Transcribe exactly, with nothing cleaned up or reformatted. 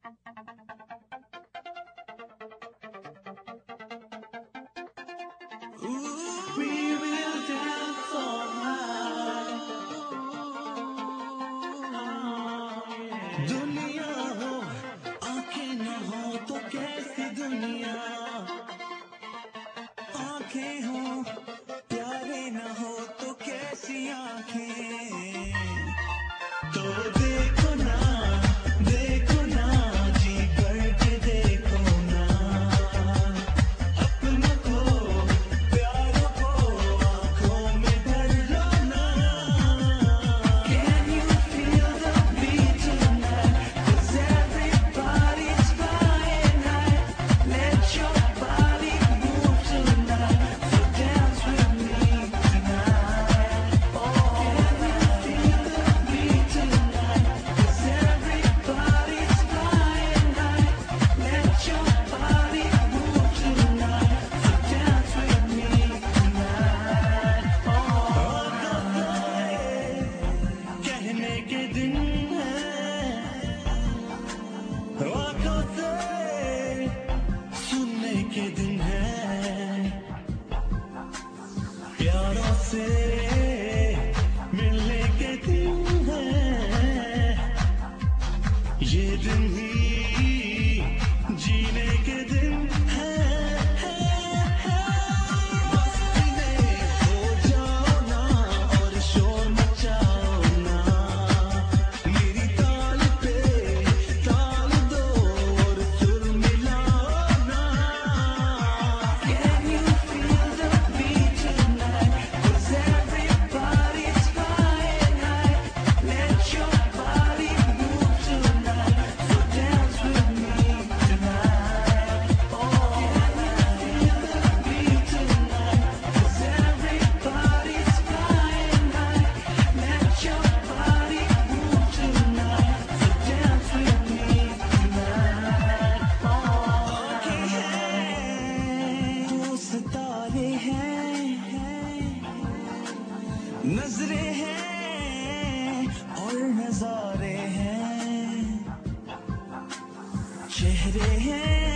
We will dance all night. दुनिया हो आंखें न हो तो कैसी दुनिया, आंखें हो प्यारे न हो तो कैसी आंखें। तो देखो ना देखो ना जी भर के देखो ना, अपनों को प्यारों को आंखों में भर लो ना। Can you feel the beat tonight? 'Cause everybody's flying high. Let your body move tonight. So dance with me tonight. Oh, can you feel the beat tonight? 'Cause everybody's flying high. Let your body move tonight. So dance with me tonight. Oh, कहने के दिन है, आँखों से सुनने के दिन है, प्यारों से मिलने के दिन है, ये दिन ही जीने के दिन है। मस्ती में खो जाओ ना और शोर मचाओ ना, मेरी ताल पे ताल दो और सुर मिलाओ ना। Can you feel the beat tonight? 'Cause everybody's flying high. Let your body move tonight. So dance with me tonight. Oh, can you feel the beat tonight? 'Cause everybody's flying high. Let your body move tonight. So dance with me tonight. Oh, आँखें हैं तो सितारे हैं, नजरें हैं और नजारे हैं, चेहरे हैं